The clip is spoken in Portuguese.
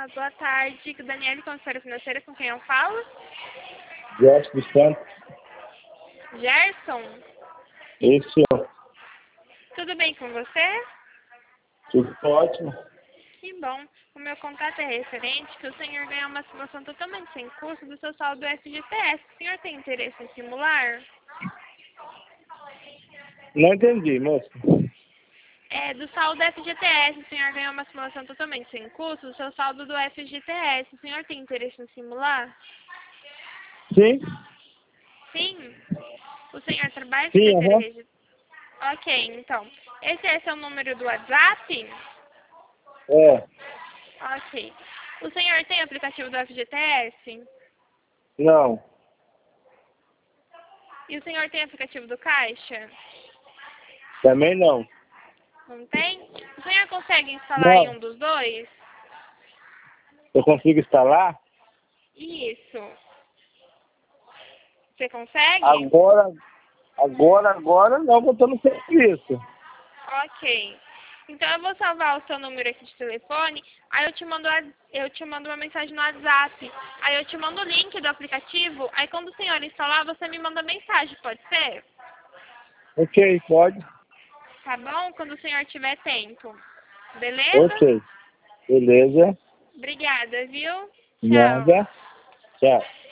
Boa tarde, Daniele, consultora financeira, com quem eu falo? Gerson dos Santos. Gerson? Isso, Tudo bem com você? tudo ótimo. Que bom. O meu contato é referente que o senhor ganhou uma simulação totalmente sem custo do seu saldo do FGTS. O senhor tem interesse em simular? Não entendi, moço. Do saldo do FGTS, o senhor ganhou uma simulação totalmente sem custo do seu saldo do FGTS. O senhor tem interesse em simular? Sim? Sim. O senhor trabalha com Sim, carteira aham. registrada? Ok, então. Esse é seu número do WhatsApp? É. Ok. O senhor tem aplicativo do FGTS? Não. E o senhor tem aplicativo do Caixa? Também não. Não tem? O senhor consegue instalar em Não. um dos dois? Eu consigo instalar? Isso. Você consegue? Agora não, que eu tô no serviço. Ok. Então eu vou salvar o seu número aqui de telefone, aí eu te mando uma mensagem no WhatsApp, aí eu te mando o link do aplicativo, aí quando o senhor instalar, você me manda mensagem, pode ser? Ok, pode. Tá bom? Quando o senhor tiver tempo. Beleza? Ok. Beleza. Obrigada, viu? Tchau. Nada. Tchau.